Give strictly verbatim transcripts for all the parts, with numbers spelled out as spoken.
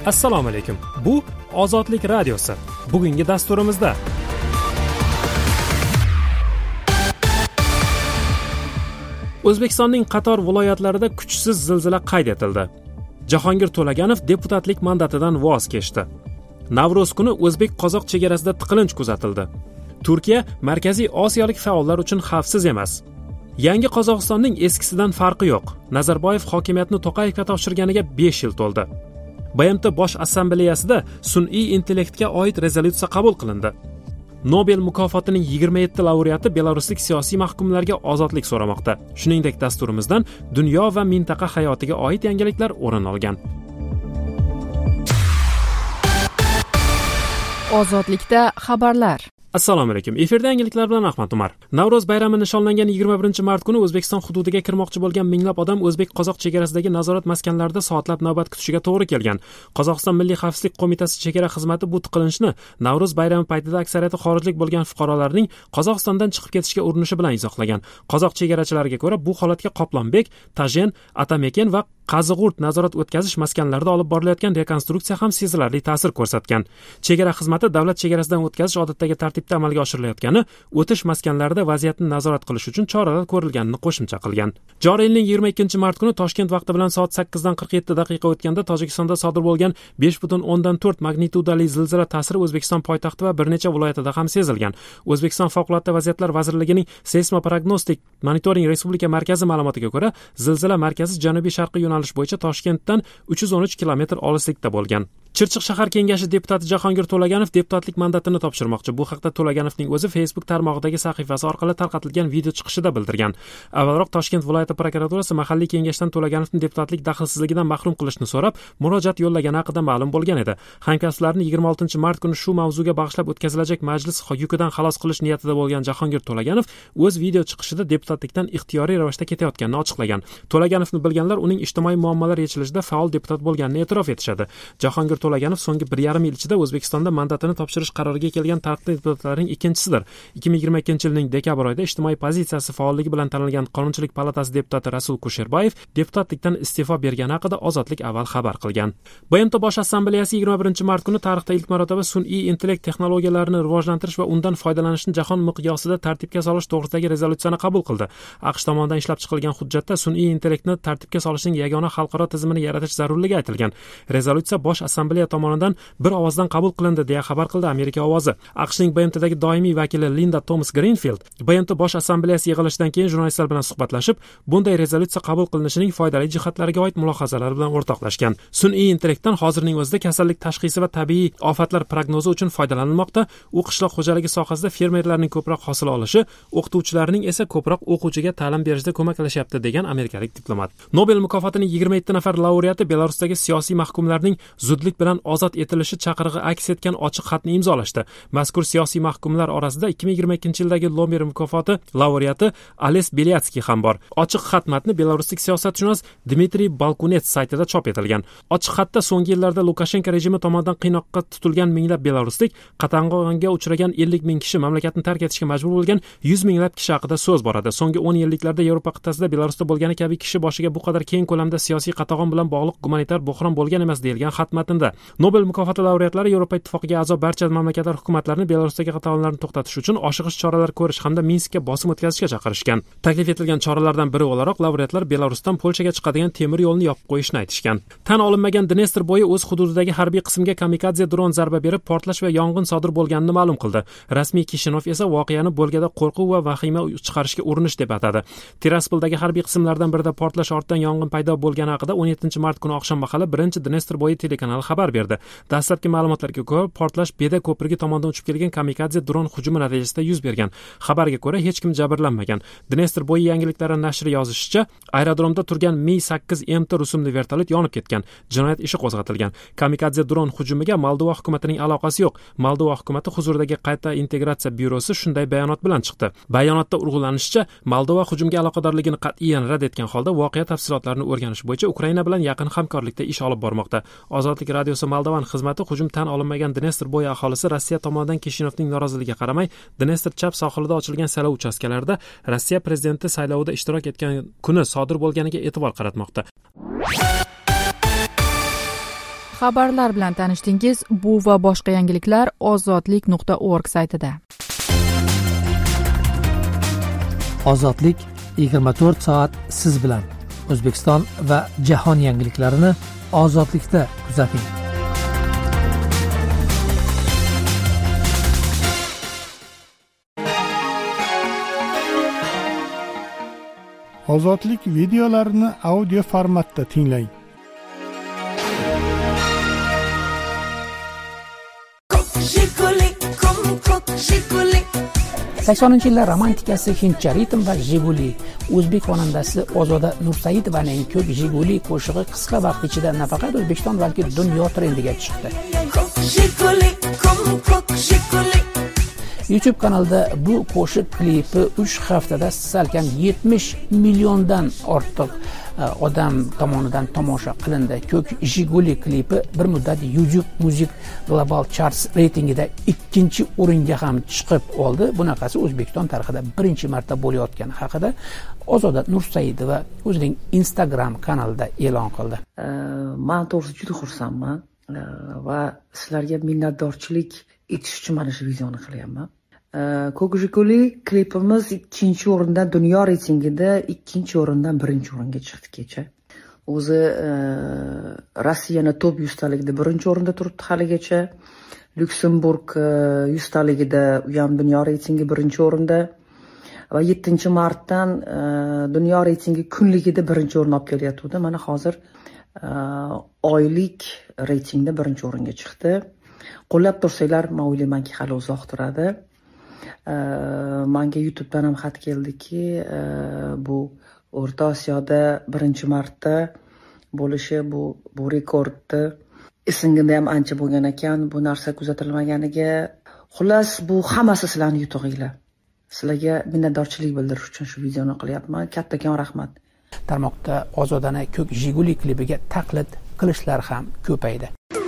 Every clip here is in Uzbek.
Assalomu alaykum. Bu Ozodlik radiosi. Bugungi dasturimizda O'zbekistonning qator viloyatlarida kuchsiz zilzila qayd etildi. Jahongir To'laganov deputatlik mandatidan voz kechdi. Navro'z kuni o'zbek-qozoq chegarasida tiqilinch kuzatildi. Turkiya Markaziy Osiyolik faollar uchun xavfsiz emas. Yangi Qozog'istonning eskisidan farqi yo'q. Nazarboyev hokimiyatni To'qayevga topshirganiga besh yil to'ldi. B M T Bosh Assambleyasida sun'iy intellektga oid rezolyutsiya qabul qilindi. Nobel mukofotining yigirma yetti laureati belaruslik siyosiy mahkumlarga ozodlik so'ramoqda. Shuningdek, dasturimizdan dunyo va mintaqa hayotiga oid yangiliklar o'rin olgan. Ozodlikda xabarlar. Assalomu alaykum. Efirda yangiliklar bilan Ahmad Umar. Navro'z bayrami nishonlangan yigirma birinchi mart kuni O'zbekiston hududiga kirmoqchi bo'lgan minglab odam o'zbek-qozoq chegarasidagi nazorat maskanlarida soatlab navbat kutishiga to'g'ri kelgan. Qozog'iston Milliy xavfsizlik qo'mitasi chegara xizmati bu tiqilinchni Navro'z bayrami paytida aksariyati xorijlik bo'lgan fuqarolarning Qozog'istondan chiqib ketishga urinishi bilan izohlagan. Qozoq chegarachilariga ko'ra, bu holatga Qoplonbek, Tajen, Atameken va Qazig'urt nazorat o'tkazish maskanlarida olib borilayotgan rekonstruksiya ham sezilarli ta'sir ko'rsatgan. Chegara xizmati davlat chegarasidan o'tkazish odatdagi tartibda amalga oshirilayotgani, o'tish maskanlarida vaziyatni nazorat qilish uchun choralar ko'rilganini qo'shimcha qilgan. Joriy yilning yigirma ikkinchi mart kuni Toshkent vaqti bilan soat sakkizdan qirq yetti daqiqa o'tganda Tojikistonda sodir bo'lgan besh butun o'ndan to'rt magnitudali zilzila ta'siri O'zbekiston poytaxti va bir necha viloyatida ham sezilgan. O'zbekiston Favqulodda vaziyatlar vazirligining seysmoprognostik monitoring respublika markazi ma'lumotiga ko'ra, zilzila markazi janubiy-sharqiy yo'nalish bo'yicha Toshkentdan uch yuz o'n uch kilometr olislikda bo'lgan. Chirchiq shahar kengashi deputati Jahongir To'laganov deputatlik mandatini topshirmoqchi. Bu haqda To'laganovning o'zi Facebook tarmog'idagi sahifasi orqali tarqatilgan video chiqishida bildirgan. Avvalroq Toshkent viloyati prokuraturasi mahalliy kengashdan To'laganovni deputatlik daxlsizligidan mahrum qilishni so'rab, murojaat yo'llagani haqida ma'lum bo'lgan edi. Hamkasblarni yigirma oltinchi mart kuni shu mavzuga bag'ishlab o'tkazilajak majlis yukidan xalos qilish niyatida bo'lgan Jahongir To'laganov o'z video chiqishida deputatlikdan ixtiyoriy ravishda ketayotganini ochiqlagan. To'laganovni bilganlar uning ijtimoiy muammolar yechilishida faol deputat bo'lganini e'tirof etishadi. Jahongir To'laganov so'nggi bir yarim yil ichida O'zbekistonda mandatini topshirish qaroriga kelgan taniqli deputatlarning ikkinchisidir. ikki ming yigirma ikkinchi yilning dekabr oyida ijtimoiy pozitsiyasi faolligi bilan tanilgan Qonunchilik palatasi deputati Rasul Kusherbayev deputatlikdan iste'fo bergani haqida Ozodlik avval xabar qilgan. B M T Bosh Assambleyasi yigirma birinchi mart kuni tarixda ilk marotaba sun'iy intellekt texnologiyalarini rivojlantirish va undan foydalanishni jahon miqyosida tartibga solish to'g'risidagi rezolyutsiyani qabul qildi. AQSh tomonidan ishlab chiqilgan hujjatda sun'iy intellektni tartibga solishning yagona xalqaro tizimini yaratish zarurligi aytilgan. Rezolyutsiya Bosh Assambleya tomonidan bir ovozdan qabul qilindi deya xabar qildi Amerika ovozi. AQShning B M Tdagi doimiy vakili Linda Thomas Greenfield B M T Bosh Assambleyasi yig'ilishidan keyin jurnalistlar bilan suhbatlashib, bunday rezolyutsiya qabul qilinishining foydali jihatlariga oid mulohazalari bilan o'rtoqlashgan. Sun'iy intellektdan hozirning o'zida kasallik tashxisi va tabiiy ofatlar prognozi uchun foydalanilmoqda. U qishloq xo'jaligi sohasida fermerlarning ko'proq hosil olishi, o'qituvchilarning esa ko'proq o'quvchiga ta'lim berishda ko'maklashyapti degan amerikalik diplomat. Nobel mukofotining yigirma yetti nafar laureati Belarusdagi siyosiy mahkumlarning zudlik bilan ozod etilishi chaqirig'i aks etgan ochiq xatni imzolashdi. Mazkur siyosiy mahkumlar orasida ikki ming yigirma ikkinchi yildagi Nobel mukofoti laureati Ales Belyatskiy ham bor. Ochiq xat matni belaruslik siyosatshunos Dmitriy Balkunets saytida chop etilgan. Ochiq xatda so'nggi yillarda Lukashenko rejimi tomonidan qiynoqqa tutilgan minglab belaruslik, qatag'onga uchragan ellik ming kishi, mamlakatni tark etishga majbur bo'lgan yuz minglab kishi haqida so'z boradi. So'nggi o'n yilliklarda Yevropa qit'asida Belarusda bo'lgani kabi kishi boshiga bu qadar keng ko'lamda siyosiy qatag'on bilan bog'liq gumanitar bo'hron bo'lgan emas deyilgan xat matnida. Nobel mukofoti laureatlari Yevropa ittifoqiga a'zo barcha mamlakatlar hukumatlarini Belarusdagi qatag'onlarni to'xtatish uchun oshiqcha choralar ko'rish hamda Minskka bosim o'tkazishga chaqirishgan. Taklif etilgan choralardan biri o'laroq laureatlar Belarusdan Polshaga chiqadigan temir yo'lni yopib qo'yishni aytishgan. Tan olinmagan Dnestr bo'yi o'z hududidagi harbiy qismga kamikadze dron zarba berib portlash va yong'in sodir bo'lganini ma'lum qildi. Rasmiy Kishinov esa voqeani bo'lgada qo'rquv va vahima chiqarishga urinish deb atadi. Tiraspoldagi harbiy qismlardan birida portlash ortidan yong'in paydo bo'lgani haqida o'n yettinchi mart kuni oqshom mahali birinchi Dnestr bo'yi telekanali xabar berdi. Dastlabki ma'lumotlarga ko'ra, portlash Beda ko'prigi tomondan uchib kelgan kamikadze dron hujumi natijasida yuz bergan. Xabarga ko'ra, hech kim jabrlanmagan. Dnestr bo'yi yangiliklari nashri yozishicha, aerodromda turgan Mi sakkiz M T rusumli vertolyot yonib ketgan. Jinoyat ishi qo'zg'atilgan. Kamikadze dron hujumiga Moldova hukumatining aloqasi yo'q. Moldova hukumati huzuridagi qayta integratsiya byurosi shunday bayonot bilan chiqdi. Bayonotda urg'ulanishicha, Moldova hujumga aloqadorligini qat'iyan rad etgan holda voqea tafsilotlarini o'rganish bo'yicha Ukraina bilan yaqin hamkorlikda ish olib bormoqda. Ozodlik radiosi Moldovan xizmati hujum tan olinmagan Dnestr bo'yi aholisi Rossiya tomonidan Kishinovning noroziligiga qaramay Dnestr chap sohilida ochilgan saylov uchastkalarida Rossiya prezidenti saylovida ishtirok etgan kuni sodir bo'lganiga e'tibor qaratmoqda. Xabarlar bilan tanishdingiz. Bu va boshqa yangiliklar ozodlik nuqta org saytida. Ozodlik yigirma to'rt soat siz bilan. O'zbekiston va jahon yangiliklarini ozodlikda kuzating. Ozodlik videolarini audio formatda tinglang. saksoninchi yillar romantikasi hindcha ritm va Jiguli. O'zbek xonandasi Ozoda Nursaidovaning Ko'k Jiguli qo'shig'i qisqa vaqt ichida nafaqat O'zbekiston, balki dunyo trendiga chiqdi. YouTube kanalida bu qo'shiq klipi uch haftada salkam yetmish milliondan ortiq odam tomonidan tomosha qilindi. Ko'k Jiguli klipi bir muddat YouTube Music Global Charts reytingida ikkinchi o'ringa ham chiqib oldi. Bunaqasi O'zbekiston tarixida birinchi marta bo'layotgani haqida Ozoda Nursaidova o'zining Instagram kanalida e'lon qildi. Men to'g'risi juda xursandman va sizlarga minnatdorchilik etish uchun mana shu videoni qilyapman. Ko'k Jiguli klipimiz ikkinchi o'rindan dunyo reytingida ikkinchi o'rindan birinchi o'ringa chiqdi kecha. O'zi Rossiyani top yuztaligida birinchi o'rinda turibdi haligacha. Lyuksemburg yuztaligida u ham dunyo reytingi birinchi o'rinda va yettinchi martdan dunyo reytingi kunligida birinchi o'rin olib kelyapti. Mana hozir oylik reytingda birinchi o'ringa chiqdi. Qo'llab tursanglar, men o'ylaymanki hali uzoq turadi. Menga YouTube'dan ham xat keldiki, bu O'rta Osiyoda birinchi marta bo'lishi, bu bu rekordni esingizda ham ancha bo'lgan ekan, bu narsa kuzatilmaganiga. Xullas, bu hammasi sizlarning yutug'inglar. Sizlarga minnatdorchilik bildirish uchun shu videoni qilyapman. Kattakon rahmat. Tarmoqda Ozodani Ko'k Jiguli klipiga taqlid qilishlar ham ko'paydi.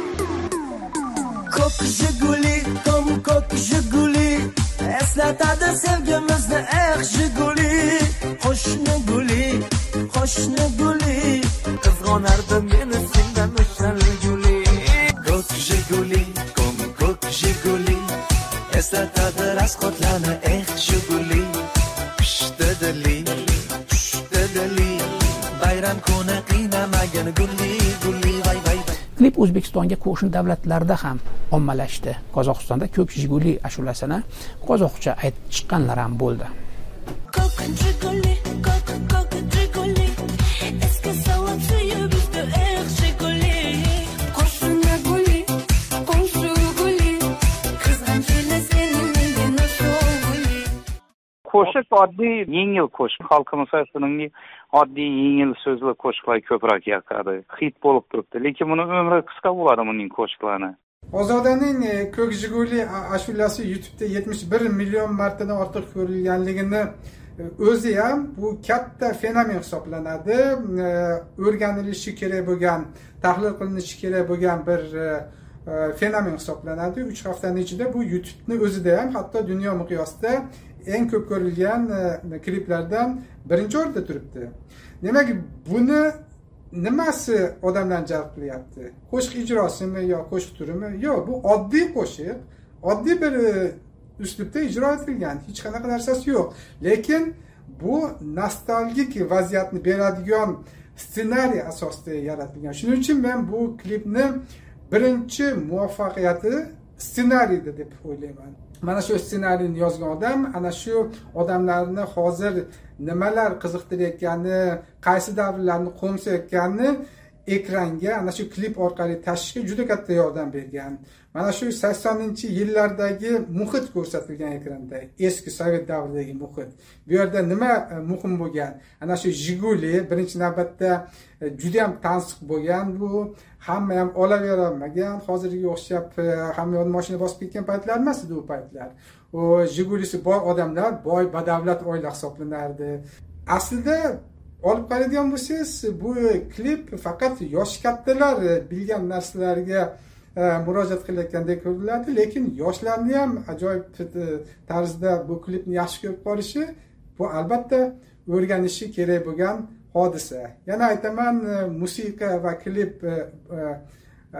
Ko'k Jiguli, kom ko'k Jiguli, eslatadi sevgimizni, eh Jiguli. Qo'shni guli, qo'shni guli, qizg'onardim meni sendan o'shal guli. Ko'k Jiguli, kom ko'k Jiguli, eslatadi rasxotlarni, eh Jiguli. Pishdi dili, tushdi dili, bayram kuni qiynamagan guli guli, vay vay. Klip O'zbekistonga qo'shni davlatlarda ham ommalashdi. Qozog'istonda Ko'k Jiguli ashulasini qozoqcha aytib chiqqanlar ham bo'ldi. Qo'shiq oddiy, yengil qo'shiq. Xalqimiz sunungi oddiy, yengil so'zli qo'shiqlar ko'proq yoqadi. Hit bo'lib turibdi, lekin buni umri qisqa bo'ladi uning qo'shiqlari. Ozodaning Ko'k Jiguli ashulasi YouTube'da yetmish bir million martadan ortiq ko'rilganligini o'zi ham bu katta fenomen hisoblanadi. O'rganilishi kerak bo'lgan, tahlil qilinishi kerak bo'lgan bir fenomen hisoblanadi. uch haftaning ichida bu YouTube'ning o'zida ham hatto dunyo miqyosida eng ko'p ko'rilgan kliplardan birinchi o'rinda turibdi. Demak, buni nimasi odamlarni jalb qilyapti? Qo'shiq ijrosimi yo qo'shiq turimi? Yo'q, bu oddiy qo'shiq, oddiy bir uslubda ijro etilgan, hech qanaqa narsasi yo'q. Lekin bu nostalgik vaziyatni beradigan ssenariy asosida yaratilgan. Shuning uchun men bu klipni birinchi muvaffaqiyati ssenariyda deb o'ylayman. Mana shu ssenariyni yozgan odam ana shu odamlarni hozir nimalar qiziqtirayotgani, qaysi davrlarni qo'msayotganini ekranga ana shu klip orqali tashishga juda katta yordam bergan. Mana shu saksoninchi yillardagi muhit ko'rsatilgan ekranda, eski sovet davridagi muhit. Bu yerda nima muhim bo'lgan? Ana shu Jiguli birinchi navbatda juda ham tansiq bo'lgan, bu hamma ham olavera olmagan, hozirgi o'xshab hamma yo'l mashina bosib ketgan paytlar emas edi u paytlar. O Jigulisi bor odamlar boy badavlat oila hisoblanardi. Aslida olib qaraydigan bo'lsangiz, bu klip faqat yosh kattalar bilgan narsalarga murojaat qilayotgandek ko'rinadi, lekin yoshlarni ham ajoyib tarzda bu klipni yaxshi ko'rib qolishi, bu albatta o'rganishi kerak bo'lgan hodisa. Yana aytaman, musiqa va klip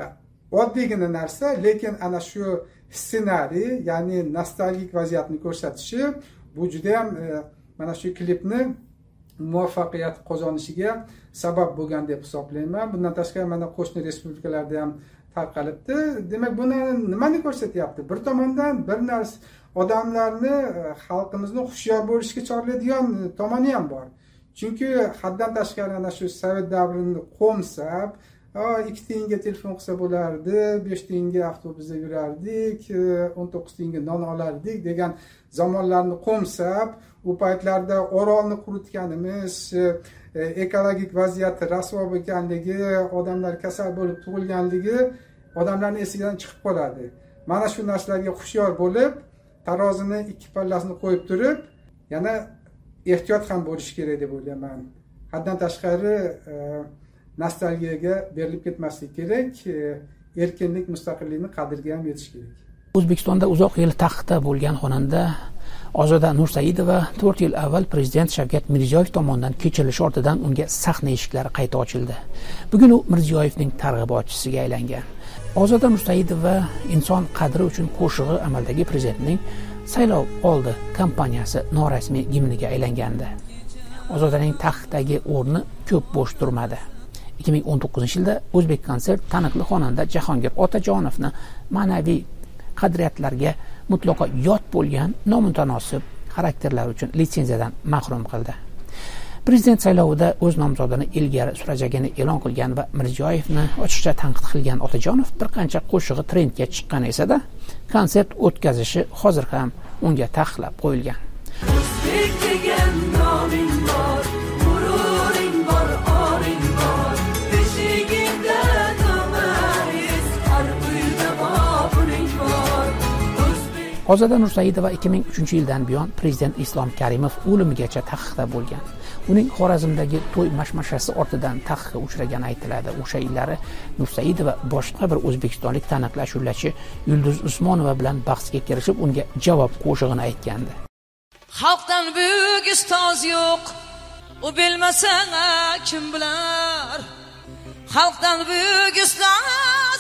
oddiygina narsa, lekin ana shu ssenariy, ya'ni nostalgik vaziyatni ko'rsatishi bu juda ham mana shu klipni muvaffaqiyat qozonishiga sabab bo'lgan deb hisoblayman. Bundan tashqari mana qo'shni respublikalarda ham tarqalibdi. Demak, buni nimani ko'rsatyapti? Bir tomondan bir narsa odamlarni, xalqimizni hushyor bo'lishga chorlaydigan tomoni ham bor. Chunki haddan tashqari ana shu sovet davrini qo'msab, ikki tiyinga telefon qilsa bo'lardi, besh tiyinga avtobusda yurardik, o'n to'qqiz tiyinga non olardik degan zamonlarni qo'msab, u paytlarda orolni quritganimiz, ekologik vaziyat rasvo bo'lganligi, odamlar kasal bo'lib tug'ilganligi odamlarning esidan chiqib qoladi. Mana shu narsalarga hushyor bo'lib, tarozini ikki pallasini qo'yib turib, yana ehtiyot ham bo'lish kerak deb o'ylayman. Haddan tashqari nostalgiyaga berilib ketmaslik kerak, erkinlik, mustaqillikni qadriga ham yetish kerak. O'zbekistonda uzoq yil taxtda bo'lgan xonanda Ozoda Nursaidova to'rt yil avval prezident Shavkat Mirziyoyev tomonidan kechirilish ortidan unga sahna eshiklari qayta ochildi. Bugun u Mirziyoyevning targ'ibotchisiga aylangan. Ozoda Nursaidova inson qadri uchun qo'shig'i amaldagi prezidentning saylov oldi kampaniyasi norasmiy gimniga aylangandi. Ozodaning taxtdagi o'rni ko'p bo'sh turmadi. ikki ming o'n to'qqizinchi yilda O'zbek konsert taniqli xonanda Jahongir Otajonovni ma'naviy qadriyatlarga mutlaqo yot bo'lgan nomutanosib xarakterlar uchun litsenziyadan mahrum qildi. Prezident saylovida o'z nomzodini ilgari surajagini e'lon qilgan va Mirziyoyevni ochiqcha tanqid qilgan Otajonov bir qancha qo'shig'i trendga chiqqan esa-da, konsert o'tkazishi hozir ham unga taqiqlab qo'yilgan. O'zbek degan noming bor, g'ururing bor, oring bor, beshigingda nomariz, har uyda boburing bor. Ozoda Nursaidova ikki ming uchinchi yildan buyon prezident Islom Karimov o'limigacha taqiqda bo'lgan. Uning Xorazmdagi to'y mashmashasi ortidan taqiqqa uchragani aytiladi. O'sha yillari Nursaidova boshqa bir o'zbekistonlik taniqli ashulachi Yulduz Usmonova bilan bahsga kirishib, unga javob qo'shig'ini aytgandi. Xalqdan buyuk ustoz yo'q, u bilmasa kim bilar? Xalqdan buyuk ustoz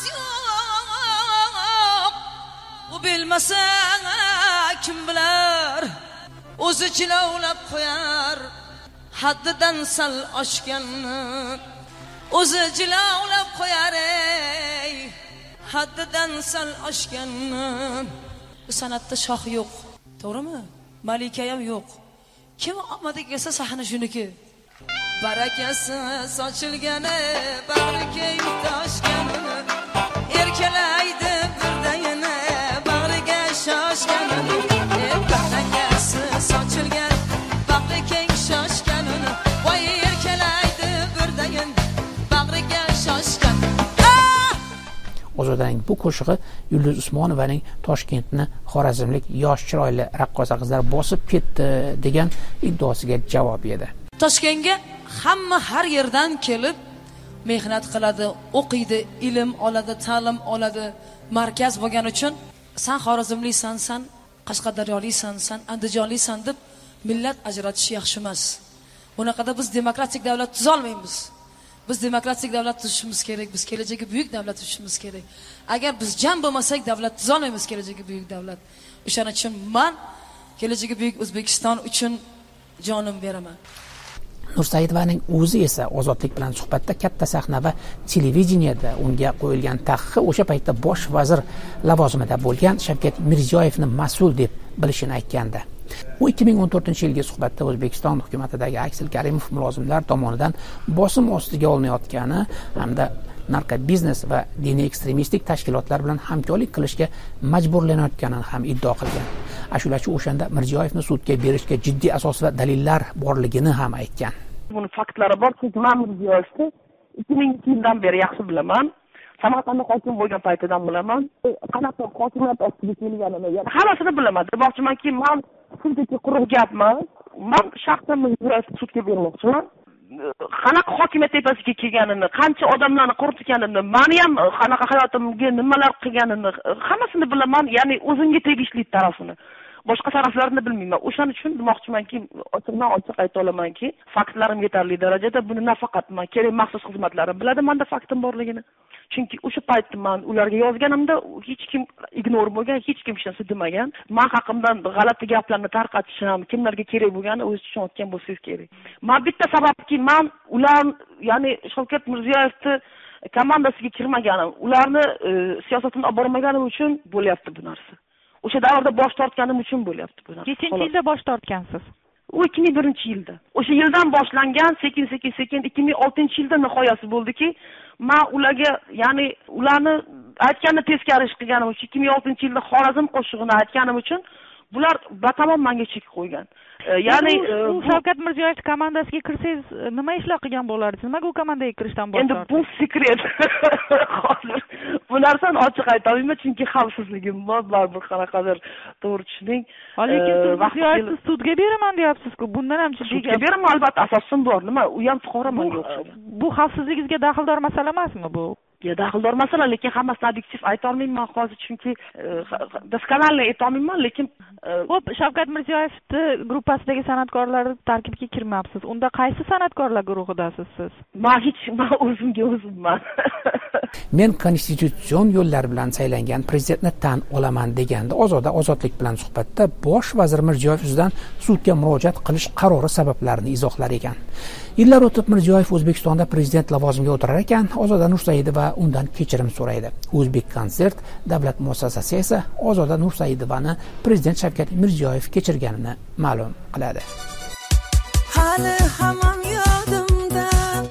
yo'q, u bilmasa kim bilar? O'zi jilovlab qo'yar, haddidan sal oshganni. O'zi jilovlab qo'yar, ey, haddidan sal oshganni. Bu san'atda shoh yo'q, to'g'rimi? Malika ham yo'q. Kim omadiga kelsa sahna shuniki. Barakasi sochilgani, bag'ri keng toshgani, erkalaydi birdayini, bag'riga shoshgani. Barakasi sochilgan, bag'ri keng shoshgani, voy erkalaydi birdayin, bag'riga shoshgan. Ozodaning bu qo'shig'i Yulduz Usmonovaning Toshkentni xorazmlik yosh chiroyli raqqosa qizlar bosib ketdi degan iddaosiga javob edi. Toshkentga hamma har yerdan kelib mehnat qiladi, o'qiydi, ilm oladi, ta'lim oladi. Markaz bo'lgani uchun san xorazmliksan, san qashqadaryoliksan, san andijonliksan deb millat ajratish yaxshi emas. Bunaqada biz demokratik davlat tuza olmaymiz. Biz demokratik davlat tuzishimiz kerak, biz kelajagi buyuk davlat tuzishimiz kerak. Agar biz jam bo'lmasak, davlat tuza olmaymiz, kelajagi buyuk davlat. O'shaning uchun men kelajagi buyuk O'zbekiston uchun jonim beraman. Nursaidovaning o'zi esa Ozodlik bilan suhbatda katta sahna va televideniyada unga qo'yilgan taqiqqa o'sha paytda bosh vazir lavozimida bo'lgan Shavkat Mirziyoyevni mas'ul deb bilishini aytgandi. U ikki ming o'n to'rtinchi yilgi suhbatda O'zbekiston hukumatidagi Aksel Karimov mulozimlar tomonidan bosim ostiga olinayotgani hamda narkobiznes va diniy ekstremistik tashkilotlar bilan hamkorlik qilishga majburlanayotganini ham iddao qilgan. Ashulachi o'shanda Mirziyoyevni sudga berishga jiddiy asos va dalillar borligini ham aytgan. Buni faktlari bor, chunki men Mirziyoyevni ikki ming yildan beri yaxshi bilaman. Samarqandda hokim bo'lgan paytidan bilaman. Qanaqa hokimiyat ostiga kelganini, ya'ni hammasini bilaman. Demoqchimanki, men shunchaki quruq gapman. Men shaxsan Mirziyoyevni sudga bermoqchiman. Qanaqa hokimiyat tepasiga kelganini, qancha odamlarni quritganini, meni ham qanaqa hayotimga nimalar qilganini hammasini bilaman, ya'ni o'zimga tegishli tarafini. boshqa taraflarini bilmayman. O'shaning uchun demoqchimanki, ochiqdan ochiq ayta olamanki, faktlarim yetarli darajada buni nafaqat men kerak maxsus xizmatlarim biladi menda faktim borligini. Chunki o'sha paytda men ularga yozganimda hech kim ignor bo'lgan, hech kim hech narsa demagan. Men haqimdan g'alati gaplarni tarqatishim, kimlarga kerak bo'lgani o'zi tushunayotgan bo'lsangiz kerak. Men bitta sababki men ular, ya'ni Shavkat Mirziyoyevni komandasiga kirmaganim, ularni e, siyosatini olib bormaganim uchun bo'lyapti bu narsa. O'sha davrda bosh tortganim uchun bo'lyapti bu narsa. Nechinchi yilda bosh tortgansiz? U ikki ming birinchi yilda. O'sha yildan boshlangan, sekin sekin sekin ikki ming oltinchi yilda nihoyasi bo'ldiki, men ularga, ya'ni ularni aytganni teskari ish qilganim uchun ikki ming oltinchi yilda Xorazm qo'shig'ini aytganim uchun bular batamom menga chek qo'ygan. Ya'ni u Shavkat Mirziyoyev komandasiga kirsangiz nima ishlar qilgan bo'lardingiz? Nimaga u komandaga kirishdan bosh tortdingiz? Endi bu sekret. Hozir bu narsani ochiq ayta olmayman, chunki xavfsizligim bor, baribir qanaqadir to'g'ri tushuning. Lekin siz Mirziyoyevni sudga beraman deyapsiz-ku. Bundan ham jiddiy sudga beraman, albatta asosim bor. Nima, u ham fuqaro menga o'xshaydi. Bu xavfsizligingizga daxldor masala emasmi bu? Ya daxldor masala, lekin hammasini obyektiv ayta olmayman hozir, chunki doskonalle ayta olmayman, lekin xo'p, Shavkat Mirziyoyevni gruppasidagi san'atkorlar tarkibiga kirmabsiz. Unda qaysi san'atkorlar guruhidasiz siz? Men hech men o'zimga o'zimman. Men konstitutsion yo'llar bilan saylangan prezidentni tan olaman deganda Ozoda ozodlik bilan suhbatda bosh vazir Mirziyoyev ustidan sudga murojaat qilish qarori sabablarini izohlar ekan. Yillar o'tib Mirziyoyev O'zbekistonda prezident lavozimiga o'tirar ekan, Ozoda Nursaidova undan kechirim so'raydi. O'zbek konsert davlat muassasasi esa Ozoda Nursaidovani prezident Shavkat Mirziyoyev kechirganini ma'lum qiladi. Hali hamon yodimda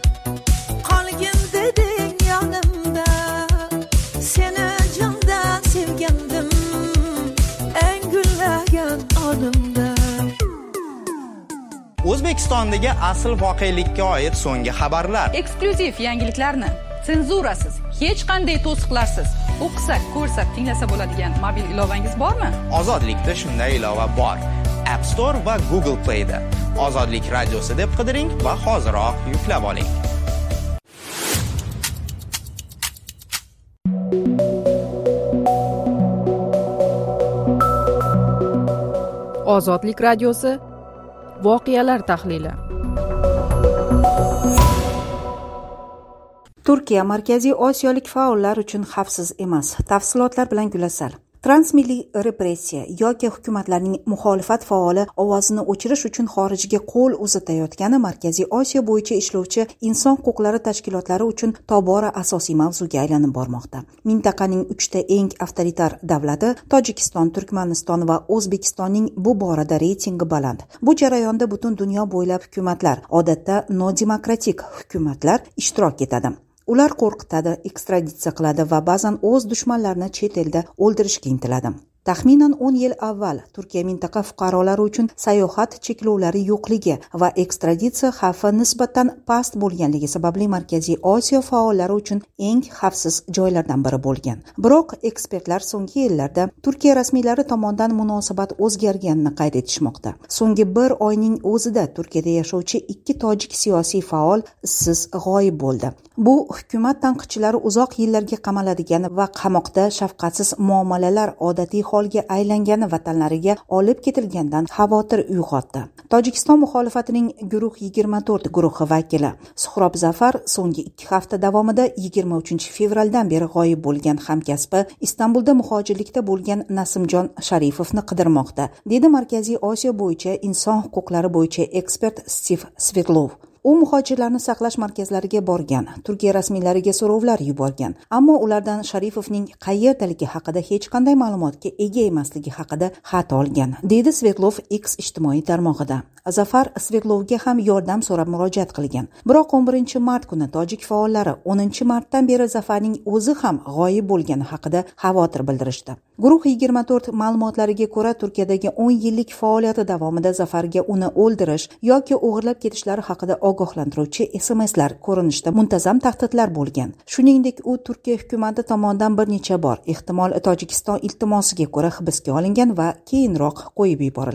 qolgin deding yonimda, seni jondan sevgandim, eng gullagan onimda. O'zbekistondagi asl voqelikka oid so'nggi xabarlar, eksklyuziv yangiliklarni senzurasiz, hech qanday to'siqlarsiz o'qisak, ko'rsak, tinglasa bo'ladigan mobil ilovangiz bormi? Ozodlikda shunday ilova bor. App Store va Google Play da Ozodlik radiosi deb qidiring va hoziroq yuklab oling. Ozodlik radiosi voqealar tahlili. Turkiya Markaziy Osiyolik faollar uchun xavfsiz emas. Tafsilotlar bilan Gulasal. Transmilliy repressiya yoki hukumatlarning muxolifat faoli ovozini o'chirish uchun xorijga qo'l uzatayotgani Markaziy Osiyo bo'yicha ishlovchi inson huquqlari tashkilotlari uchun tobora asosiy mavzuga aylanib bormoqda. Mintaqaning uchta eng avtoritar davlati Tojikiston, Turkmaniston va O'zbekistonning bu borada reytingi baland. Bu jarayonda butun dunyo bo'ylab hukumatlar, odatda nodemokratik hukumatlar ishtirok etadi. Ular qo'rqitadi, ekstraditsiya qiladi va ba'zan o'z dushmanlarini chet elda o'ldirishga intiladi. Taxminan o'n yil avval Turkiya mintaqa fuqarolari uchun sayohat cheklovlari yo'qligi va ekstraditsiya xavfi nisbatan past bo'lganligi sababli Markaziy Osiyo faollari uchun eng xavfsiz joylardan biri bo'lgan. Biroq ekspertlar so'nggi yillarda Turkiya rasmiylari tomonidan munosabat o'zgarganini qayd etishmoqda. So'nggi bir oyning o'zida Turkiyada yashovchi ikki tojik siyosiy faol izsiz g'oyib bo'ldi. Bu hukumat tanqidchilari uzoq yillarga qamaladigan va qamoqda shafqatsiz muomalalar odatiy holga aylangani vatanlariga olib ketilgandan xavotir uyg'otdi. Tojikiston muxolifatining guruh yigirma to'rt guruhi vakili Suhrob Zafar so'nggi ikki hafta davomida yigirma uchinchi fevraldan beri g'oyib bo'lgan hamkasbi Istanbulda muhojirlikda bo'lgan Nasimjon Sharifovni qidirmoqda, dedi Markaziy Osiyo bo'yicha inson huquqlari bo'yicha ekspert Stiv Svetlov. U muhojirlarni saqlash markazlariga borgan, Turkiya rasmiylariga so'rovlar yuborgan, ammo ulardan Sharifovning qayerdaligi haqida hech qanday ma'lumotga ega emasligi haqida xat olgan, dedi Svetlov X ijtimoiy tarmog'ida. Zafar Svetlovga ham yordam so'rab murojaat qilgan. Biroq o'n birinchi mart kuni tojik faollari o'ninchi martdan beri Zafarning o'zi ham g'oyib bo'lgani haqida xavotir bildirishdi. Guruh yigirma to'rt ma'lumotlariga ko'ra, Turkiyadagi o'n yillik faoliyati davomida Zafarga uni o'ldirish yoki o'g'irlab ketishlari haqida ogohlantiruvchi S M S'lar ko'rinishda muntazam tahdidlar bo'lgan. Shuningdek, u Turkiya hukumati tomonidan bir necha bor ehtimol Tojikiston iltimosiga ko'ra hibsga olingan va keyinroq qo'yib yuborilgan.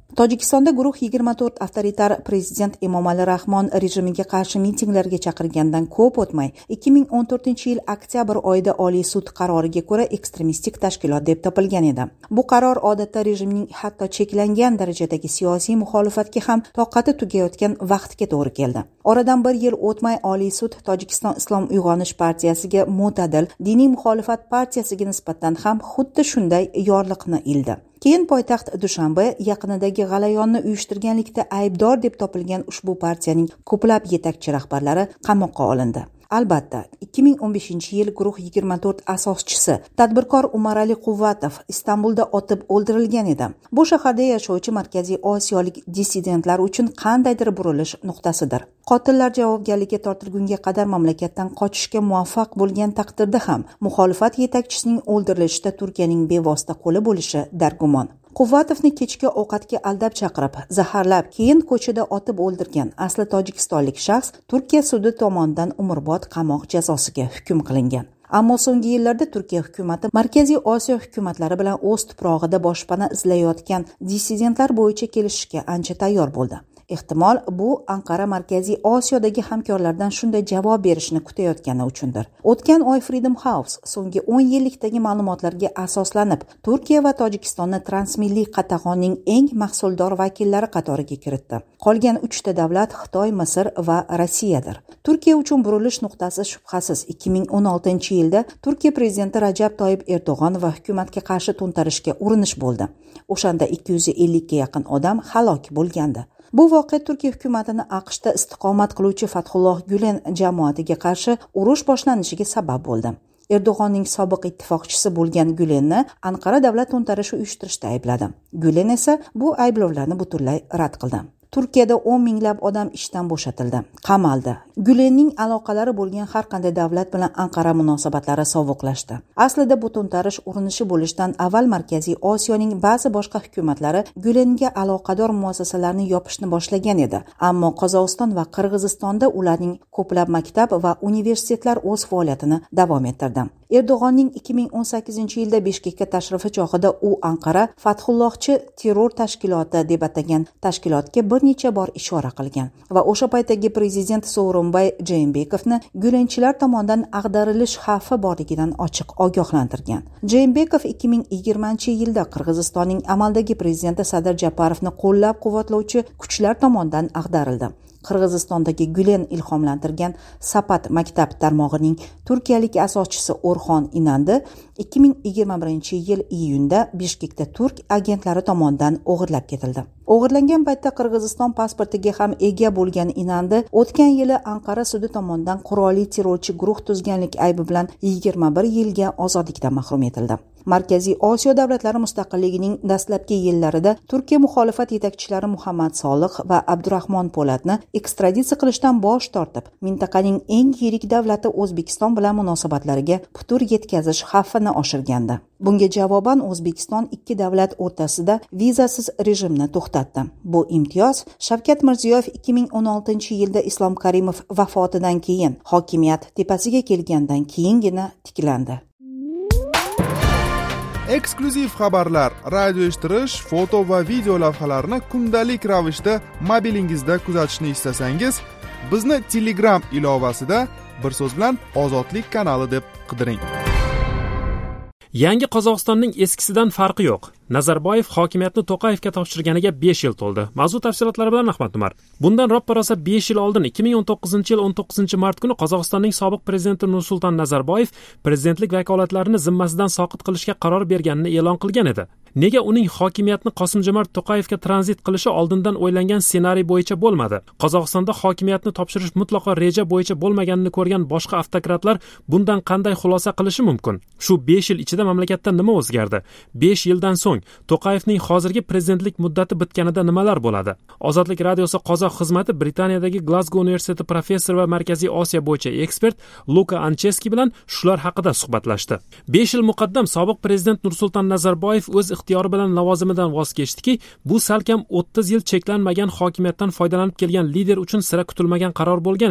Tojikistonda guruh yigirma to'rt avtoritar prezident Emomali Rahmon rejimiga qarshi mitinglarga chaqirgandan ko'p o'tmay ikki ming o'n to'rtinchi yil oktyabr oyida Oliy sud qaroriga ko'ra ekstremistik tashkilot deb topilgan edi. Bu qaror odatda rejimning hatto cheklangan darajadagi siyosiy muxolifatga ham toqati tugayotgan vaqtga to'g'ri keldi. Oradan bir yil o'tmay Oliy sud Tojikiston Islom uyg'onish partiyasiga mo'tadil diniy muxolifat partiyasiga nisbatan ham xuddi shunday yorliqni ildi. Keyin poytaxt Dushanbe yaqinidagi g'alayonni uyushtirganlikda aybdor deb topilgan ushbu partiyaning ko'plab yetakchi rahbarlari qamoqqa olindi. Albatta, ikki ming o'n beshinchi yil guruh yigirma to'rt asoschisi tadbirkor Umarali Quvvatov Istanbulda otib o'ldirilgan edi. Bu shaharda yashovchi Markaziy Osiyolik dissidentlar uchun qandaydir burilish nuqtasidir. Qotillar javobgarlikka tortilgunga qadar mamlakatdan qochishga muvaffaq bo'lgan taqdirda ham muxolifat yetakchisining o'ldirilishida Turkiyaning bevosita qo'li bo'lishi dargumon. Quvvatovni kechki ovqatga aldab chaqirib, zaharlab, keyin ko'chada otib o'ldirgan asli tojikistonlik shaxs Turkiya sudi tomonidan umrbod qamoq jazosiga hukm qilingan. Ammo so'nggi yillarda Turkiya hukumatı Markaziy Osiyo hukumatlari bilan o'z tuprog'ida boshpana izlayotgan dissidentlar bo'yicha kelishishga ancha tayyor bo'ldi. Ehtimol bu Anqara Markaziy Osiyodagi hamkorlardan shunday javob berishni kutayotgani uchundir. O'tgan oy Freedom House so'nggi o'n yillikdagi ma'lumotlarga asoslanib, Turkiya va Tojikistonni transmilliy qatag'onning eng mahsuldor vakillari qatoriga kiritdi. Qolgan uchta davlat Xitoy, Misr va Rossiyadir. Turkiya uchun burilish nuqtasi shubhasiz ikki ming o'n oltinchi yilda Turkiya prezidenti Rajab Toyyib Erdo'g'on va hukumatga qarshi to'ntarishga urinish bo'ldi. O'shanda ikki yuz ellikka yaqin odam halok bo'lgandi. Bu voqea Turkiya hukumatini AQShda istiqomat qiluvchi Fathulloh Gulen jamoatiga qarshi urush boshlanishiga sabab bo'ldi. Erdo'g'onning sobiq ittifoqchisi bo'lgan Gulenni Anqara davlat to'ntarishi uyushtirishda aybladi. Gulen esa bu ayblovlarni butunlay rad qildi. Turkiyada o'n minglab odam ishdan bo'shatildi, qamaldi. Gulenning aloqalari bo'lgan har qanday davlat bilan Anqara munosabatlari sovuqlashdi. Aslida bu to'ntarish urinishi bo'lishdan avval Markaziy Osiyoning ba'zi boshqa hukumatlari Gulenga aloqador muassasalarni yopishni boshlagan edi. Ammo Qozog'iston va Qirg'izistonda ularning ko'plab maktab va universitetlar o'z faoliyatini davom ettirdi. Erdo'g'onning ikki ming o'n sakkizinchi yilda Bishkekka tashrifi chog'ida u Anqara Fathullohchi terror tashkiloti deb atagan tashkilotga bir necha bor ishora qilgan va o'sha paytdagi prezident Sooronbay Jeenbekovni Gulenchilar tomonidan ag'darilish xavfi borligidan ochiq ogohlantirgan. Jeenbekov ikki ming yigirmanchi yilda Qirg'izistonning amaldagi prezidenti Sadir Japarovni qo'llab-quvvatlovchi kuchlar tomonidan ag'darildi. Qirg'izistondagi Gulen ilhomlantirgan Sapat maktab tarmog'ining turkiyalik asoschisi O'rxon Inandi ikki ming yigirma birinchi yil iyunda Bishkekda turk agentlari tomonidan o'g'irlab ketildi. O'g'irlangan paytda Qirg'iziston pasportiga ham ega bo'lgan Inandi o'tgan yili Anqara sudi tomonidan qurolli terrorchi guruh tuzganlik aybi bilan yigirma bir yilga ozodlikdan mahrum etildi. Markaziy Osiyo davlatlari mustaqilligining dastlabki yillarida Turkiya muxolifat yetakchilari Muhammad Soliq va Abdurahmon Po'latni ekstraditsiya qilishdan bosh tortib, mintaqaning eng yirik davlati O'zbekiston bilan munosabatlariga putur yetkazish xavfini oshirgandi. Bunga javoban O'zbekiston ikki davlat o'rtasida vizasiz rejimni to'xtatdi. Bu imtiyoz Shavkat Mirziyoyev ikki ming o'n oltinchi yilda Islom Karimov vafotidan keyin hokimiyat tepasiga kelgandan keyingina tiklandi. Eksklyuziv xabarlar, radio eshittirish, foto va video lavhalarni kundalik ravishda mobilingizda kuzatishni istasangiz, bizni Telegram ilovasida bir so'z bilan Ozodlik kanali deb qidiring. Yangi Qozog'istonning eskisidan farqi yo'q. Nazarboyev hokimiyatni To'qayevga topshirganiga besh yil to'ldi. Mavzu tafsilotlari bilan Ahmad Umar. Bundan ro'ppa-rosa besh yil oldin ikki ming o'n to'qqizinchi yil o'n to'qqizinchi mart kuni Qozog'istonning sobiq prezidenti Nursulton Nazarboyev prezidentlik vakolatlarini zimmasidan soqit qilishga qaror berganini e'lon qilgan edi. Nega uning hokimiyatni Qosimjomart To'qayevga tranzit qilishi oldindan o'ylangan ssenariy bo'yicha bo'lmadi? Qozog'istonda hokimiyatni topshirish mutlaqo reja bo'yicha bo'lmaganini ko'rgan boshqa avtokratlar bundan qanday xulosa qilishi mumkin? Shu besh yil ichida mamlakatda nima o'zgardi? besh yildan so'ng To'qayevning hozirgi prezidentlik muddati bitganida nimalar bo'ladi? Ozodlik radiosi qozoq xizmati Britaniyadagi Glasgow universiteti professor va Markaziy Osiyo bo'yicha ekspert Luka Ancheski bilan shular haqida suhbatlashdi. besh yil muqaddam sobiq prezident Nursulton Nazarboyev o'z ixtiyori bilan lavozimidan voz kechdiki, bu salkam o'ttiz yil cheklanmagan hokimiyatdan foydalanib kelgan lider uchun sira kutilmagan qaror bo'lgan edi.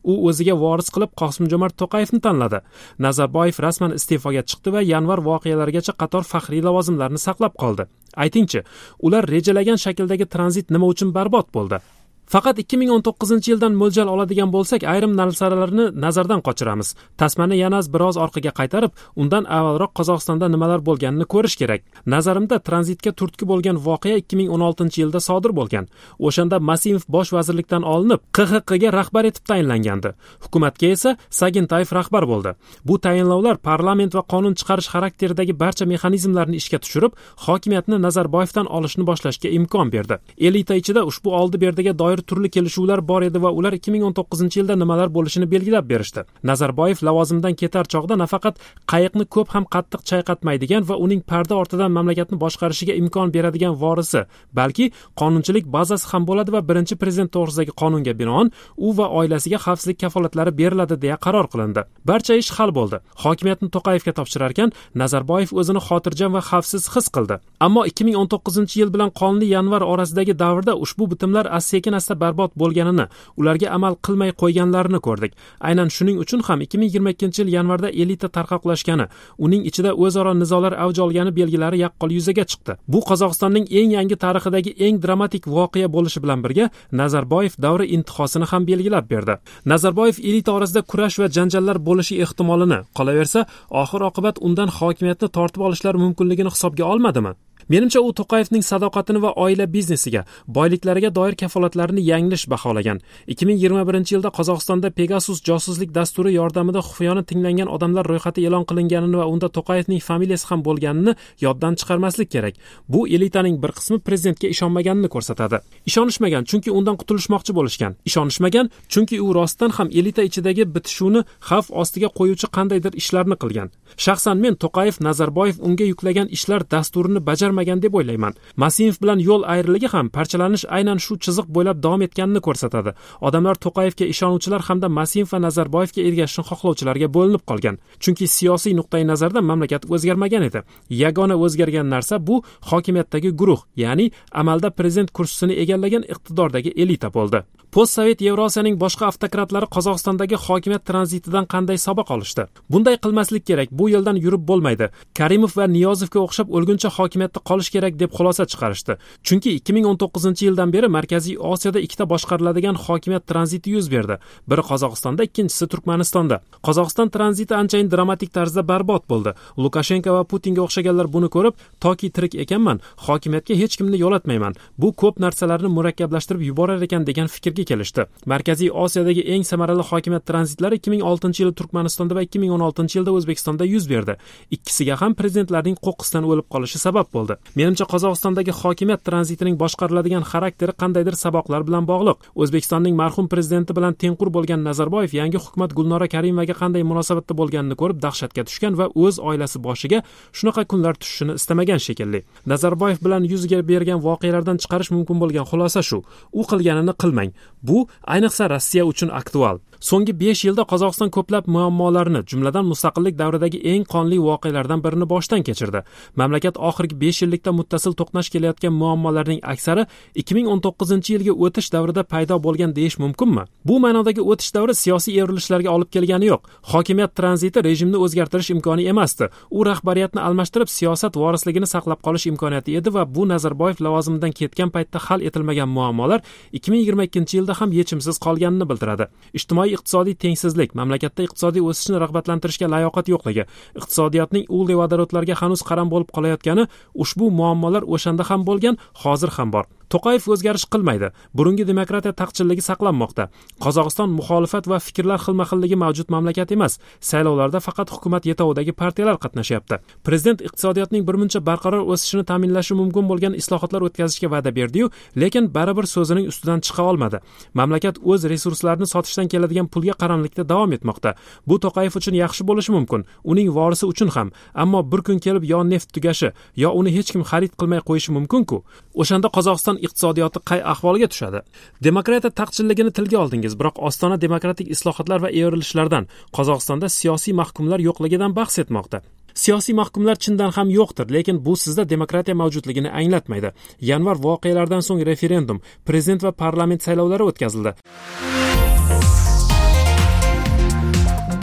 u o'ziga voris qilib Qosimjomart To'qayevni tanladi. Nazarboyev rasman iste'foga chiqdi va yanvar voqealarigacha qator faxriy lavozimlarni saqlab qoldi. Aytingchi, ular rejalagan shakldagi tranzit nima uchun barbod bo'ldi? Faqat ikki ming o'n to'qqizinchi yildan mo'ljal oladigan bo'lsak, ayrim narsalarni nazardan qochiramiz. Tasmani yana biroz orqaga qaytarib, undan avvalroq Qozog'istonda nimalar bo'lganini ko'rish kerak. Nazarimda, tranzitga turtki bo'lgan voqea ikki ming o'n oltinchi yilda sodir bo'lgan. O'shanda Masimov bosh vazirlikdan olinib, Q X Qga rahbar etib tayinlangandi. Hukumatga esa Sagintayev rahbar bo'ldi. Bu tayinlovlar parlament va qonun chiqarish xarakteridagi barcha mexanizmlarni ishga tushirib, hokimiyatni Nazarboyevdan olishni boshlashga imkon berdi. Elita ichida ushbu oldi-berdiga doir turli kelishuvlar bor edi va ular ikki ming o'n to'qqizinchi yilda nimalar bo'lishini belgilab berishdi. Nazarboyev lavozimdan ketar chog'da nafaqat qayiqni ko'p ham qattiq chayqatmaydigan va uning parda ortidan mamlakatni boshqarishiga imkon beradigan vorisi, balki qonunchilik bazasi ham bo'ladi va birinchi prezident to'g'risidagi qonunga binoan u va oilasiga xavfsizlik kafolatlari beriladi deya qaror qilindi. Barcha ish hal bo'ldi. Hokimiyatni To'qayevga topshirar ekan, Nazarboyev o'zini xotirjam va xavfsiz his qildi. Ammo ikki ming o'n to'qqizinchi yil bilan qonli yanvar orasidagi davrda ushbu bitimlar as-sekin barbod bo'lganini, ularga amal qilmay qo'yganlarini ko'rdik. Aynan shuning uchun ham ikki ming yigirma ikkinchi yil yanvarda elita tarqoqlashgani, uning ichida o'zaro nizolar avj olgani belgilari yaqqol yuzaga chiqdi. Bu Qozog'istonning eng yangi tarixidagi eng dramatik voqea bo'lishi bilan birga Nazarboyev davri intihosini ham belgilab berdi. Nazarboyev elita orasida kurash va janjallar bo'lishi ehtimolini, qolaversa, oxir oqibat undan hokimiyatni tortib olishlari mumkinligini hisobga olmadimi? Menimcha, u To'qayevning sadoqatini va oila biznesiga, boyliklariga doir kafolatlarini yanglish baholagan. ikki ming yigirma birinchi yilda Qozog'istonda Pegasus josuslik dasturi yordamida xufiyona tinglangan odamlar ro'yxati e'lon qilinganini va unda To'qayevning familiyasi ham bo'lganini yoddan chiqarmaslik kerak. Bu elitaning bir qismi prezidentga ishonmaganini ko'rsatadi. Ishonishmagan chunki undan qutulishmoqchi bo'lishgan. Ishonishmagan chunki u rostdan ham elita ichidagi bitishuvni xavf ostiga qo'yuvchi qandaydir ishlarni qilgan. Shaxsan men To'qayev Nazarboyev unga yuklagan ishlar dasturini bajar deb o'ylayman. Masimov bilan yo'l ayriligi ham parchalanish aynan shu chiziq bo'ylab davom etganini ko'rsatadi. Odamlar To'qayevga ishonuvchilar hamda Masimov va Nazarboyevga ergashishni xohlovchilarga bo'linib qolgan. Chunki siyosiy nuqtai nazardan mamlakat o'zgarmagan edi. Yagona o'zgargan narsa bu hokimiyatdagi guruh, ya'ni amalda prezident kursisini egallagan iqtidordagi elita bo'ldi. Postsovet Yevrosiyaning boshqa avtokratlari Qozog'istondagi hokimiyat tranzitidan qanday saboq olishdi? Bunday qilmaslik kerak, bu yo'ldan yurib bo'lmaydi. Karimov va Niyozovga o'xshab o'lguncha hokimiyatda qolish kerak deb xulosa chiqarishdi. Chunki ikki ming o'n to'qqizinchi yildan beri Markaziy Osiyoda ikkita boshqariladigan hokimiyat tranziti yuz berdi. Biri Qozog'istonda, ikkinchisi Turkmanistonda. Qozog'iston tranziti anchayin dramatik tarzda barbod bo'ldi. Lukashenko va Putinga o'xshaganlar buni ko'rib, toki tirik ekanman, hokimiyatga hech kimni yo'latmayman. Bu ko'p narsalarni murakkablashtirib yuborar ekan degan fikrga kelishdi. Markaziy Osiyodagi eng samarali hokimiyat tranzitlari ikki ming oltinchi yilda Turkmanistonda va ikki ming o'n oltinchi yilda O'zbekistonda yuz berdi. Ikkisiga ham prezidentlarning qo'qqisdan o'lib qolishi sabab bo'ldi. Menimcha Qozog'istondagi hokimiyat tranzitining boshqariladigan xarakteri qandaydir saboqlar bilan bog'liq. O'zbekistonning marhum prezidenti bilan tengqur bo'lgan Nazarboyev yangi hukumat Gulnora Karimovaga qanday munosabatda bo'lganini ko'rib dahshatga tushgan va o'z oilasi boshiga shunaqa kunlar tushishini istamagan shekilli. Nazarboyev bilan yuz bergan voqealardan chiqarish mumkin bo'lgan xulosa shu: u qilganini qilmang. Bu ayniqsa Rossiya uchun aktual. So'nggi besh yilda Qozog'iston ko'plab muammolarni, jumladan mustaqillik davridagi eng qonli voqealardan birini boshdan kechirdi. Mamlakat oxirgi besh yillikda muttasil to'qnash kelayotgan muammolarning aksari ikki ming o'n to'qqizinchi yilga o'tish davrida paydo bo'lgan deyish mumkinmi? Bu ma'nodagi o'tish davri siyosiy evrilishlarga olib kelgani yo'q. Hokimiyat tranziti rejimni o'zgartirish imkoni emasdi. U rahbariyatni almashtirib siyosat vorisligini saqlab qolish imkoniyati edi va bu Nazarboyev lavozimidan ketgan paytda hal etilmagan muammolar ikki ming yigirma ikkinchi yilda ham yechimsiz qolganini bildiradi. Ijtimoiy iqtisodiy tengsizlik, mamlakatda iqtisodiy o'sishni rag'batlantirishga layoqat yo'qligi, iqtisodiyotning uvli vodorodlarga hanuz qaram bo'lib qolayotgani, ushbu muammolar o'shanda ham bo'lgan, hozir ham bor. To'qayev o'zgarish qilmaydi. Burungi demokratiya taqchilligi saqlanmoqda. Qozog'iston muxolifat va fikrlar xilma-xilligi mavjud mamlakat emas. Saylovlarda faqat hukumat yetovidagi partiyalar qatnashyapti. Prezident iqtisodiyotning birmuncha barqaror o'sishini ta'minlashi mumkin bo'lgan islohotlar o'tkazishga va'da berdi-yu, lekin baribir so'zining ustidan chiqa olmadi. Mamlakat o'z resurslarini sotishdan keladigan pulga qaramlikda davom etmoqda. Bu To'qayev uchun yaxshi bo'lishi mumkin, uning vorisi uchun ham. Ammo bir kun kelib yo neft tugashi, yo uni hech kim xarid qilmay qo'yishi mumkin-ku. O'shanda Qozog'iston iqtisodiyoti qay ahvolga tushadi? Demokratiya taqchilligini tilga oldingiz, biroq Ostona demokratik islohotlar va evrilishlardan, Qozog'istonda siyosiy mahkumlar yo'qligidan bahs etmoqda. Siyosiy mahkumlar chindan ham yo'qdir, lekin bu sizda demokratiya mavjudligini anglatmaydi. Yanvar voqealaridan so'ng referendum, prezident va parlament saylovlari o'tkazildi.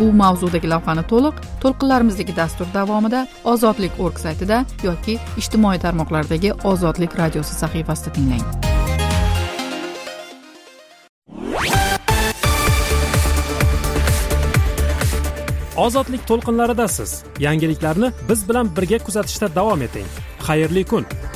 bu mavzudagi lavhani to'liq to'lqinlarimizdagi dastur davomida ozodlik org saytida yoki ijtimoiy tarmoqlardagi ozodlik radiosi sahifasida tinglang. Ozodlik to'lqinlaridasiz. Yangiliklarni biz bilan birga kuzatishda davom eting. Xayrli kun.